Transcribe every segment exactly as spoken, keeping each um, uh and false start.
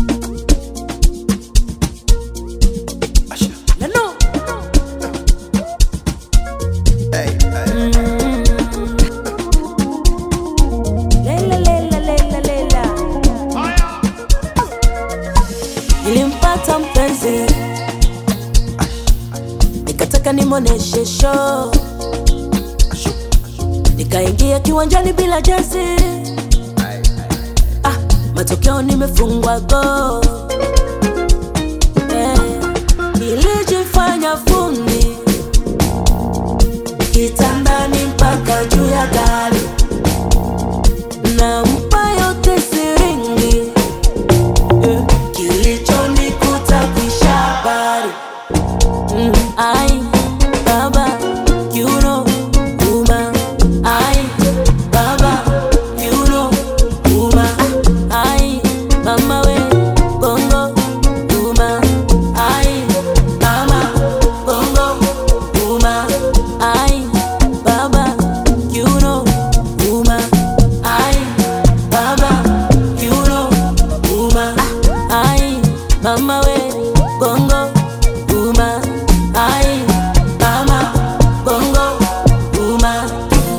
Nilimpata mpenzi, nikataka nimoneshe show, nikaingia kiwanjani bila jezi. Ah, matokeo nimefungwa go. Eh, nilijifanya fundi, kitandani mpaka juu ya gari, nampa yote siringi. Eh, kilichonikuta kisha habari. Mm, ai baba you know uma, ai baba you know uma, ai mama we bongo uma, ai mama bongo uma, ai baba you know uma, ai baba you know uma, ai mama we bongo uma, ai mama bongo uma.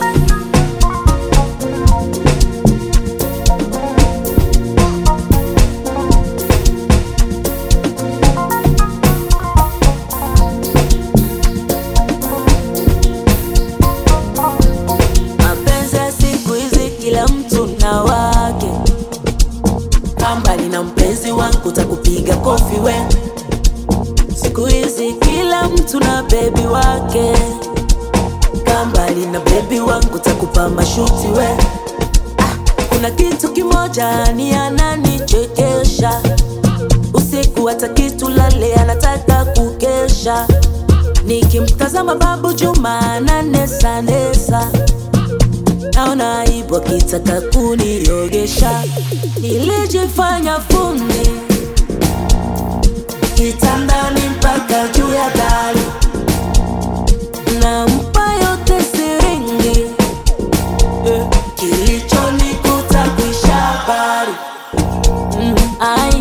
Mapenzi ya siku hizi kila mtu na wake, kambali na mpenzi wangu takupiga kofi we. Siku hizi kila mtu na baby wake, kambali na baby wangu takupa mashuti we. Ah, kuna kitu kimoja ni ananichekesha, usiku hata kitu lale anataka kukesha. Nikimtazama babu Juma ananesa nesa, naona aibu akitaka kuniogesha. Nilijifanya fundi, kitandani mpaka juu ya gari, nampa yote siringi. Eh, kilichonikuta kisha habari. Mm, ai